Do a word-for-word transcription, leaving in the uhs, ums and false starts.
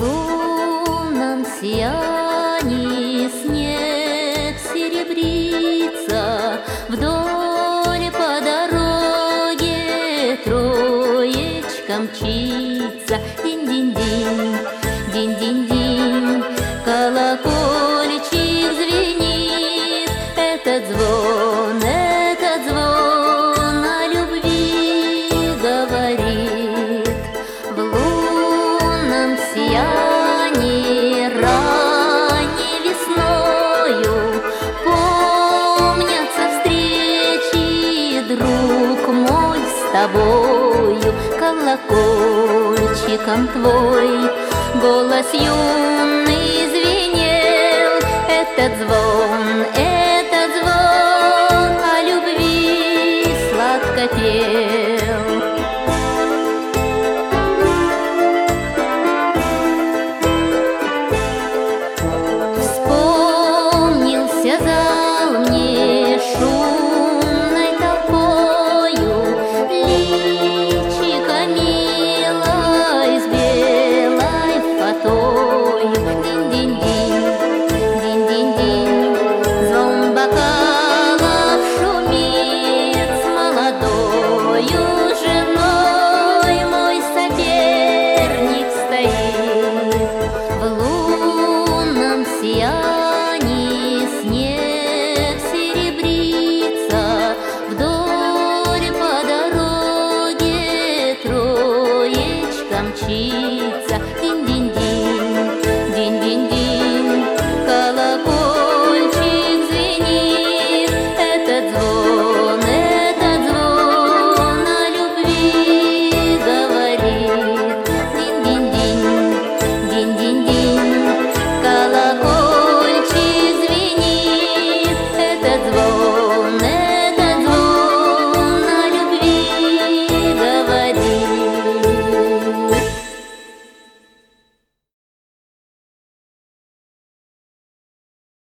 лунном сиянии снег серебрится, вдоль по дороге троечка мчится. Динь-динь-динь, динь-динь-динь, колокольчик звенит. Этот звон, этот звон о любви говорит. В лунном сиянии ранней весною помнятся встречи, друг мой, с тобою. Колокольчиком твой голос юный звенел. Этот звон,